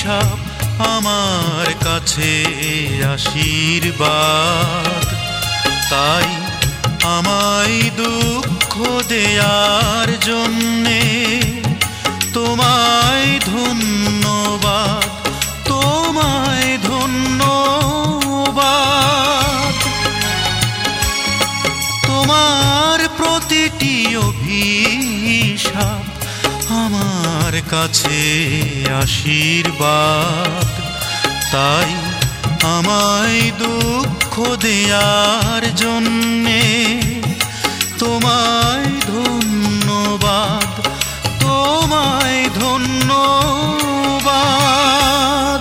অভিশাপ আমার কাছে আশীর্বাদ। তাই আমায় দুঃখ দেয়ার জন্যে তোমায় ধন্যবাদ, তোমায় ধন্যবাদ। তোমার প্রতিটি অভিশাপ আমার কাছে আশীর্বাদ। তাই আমায় দুঃখ দেয়ার জন্যে তোমায় ধন্যবাদ, তোমায় ধন্যবাদ।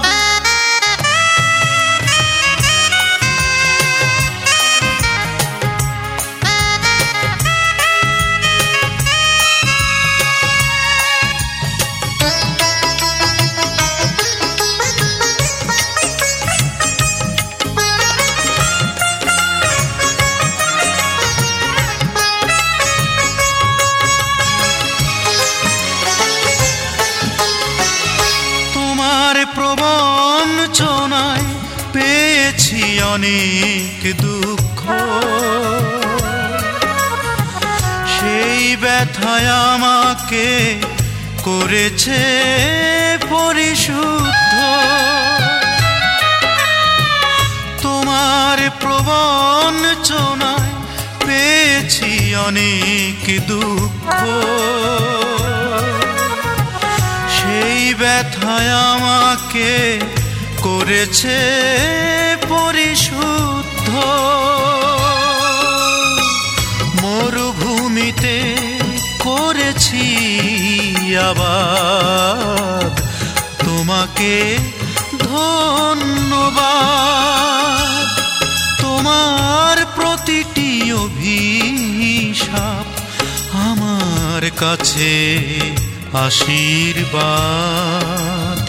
প্রবঞ্চনায় পেয়েছি অনেক দুঃখ, সেই ব্যথায় আমাকে করেছে পরিশুদ্ধ। তোমার প্রবঞ্চনায় পেয়েছি অনেক দুঃখ, সেই ব্যথায় আমাকে করেছে পরিশুদ্ধ। মরুভূমিতে করেছি আবাদ, তোমাকে ধন্যবাদ। তোমার প্রতিটি অভিশাপ আমার কাছে আশীর্বাদ।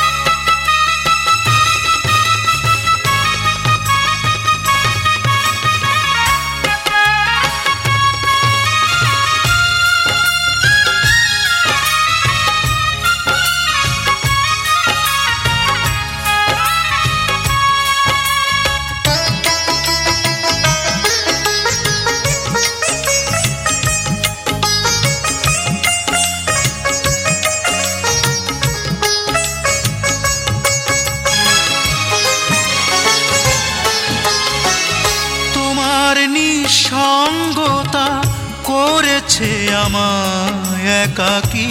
নিঃসঙ্গতা করেছে আমায় একাকী,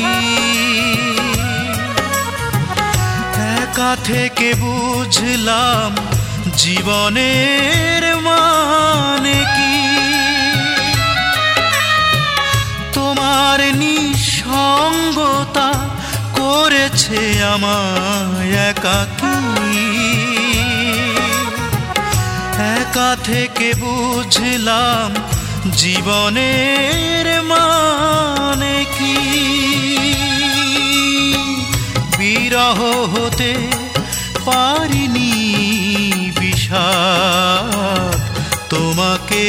একা থেকে বুঝলাম জীবনের মানে কি। তোমার নিঃসঙ্গতা করেছে আমায় একাকী, একা থেকে বুঝলাম জীবনের মানে কি। বিরহ হতে পারিনি বিষাদ, তোমাকে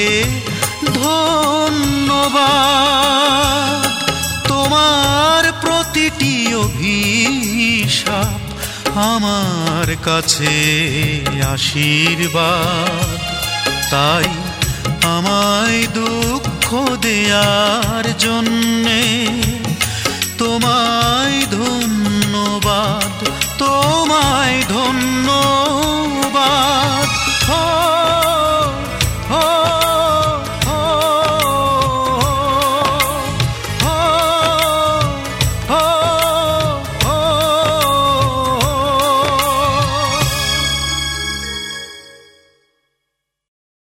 ধন্যবাদ। তোমার প্রতিটি অভিশাপ আমার কাছে আশীর্বাদ। তাই আমায় দুঃখ দেয়ার জন্যে তোমায় ধন্যবাদ, তোমায় ধন্যবাদ।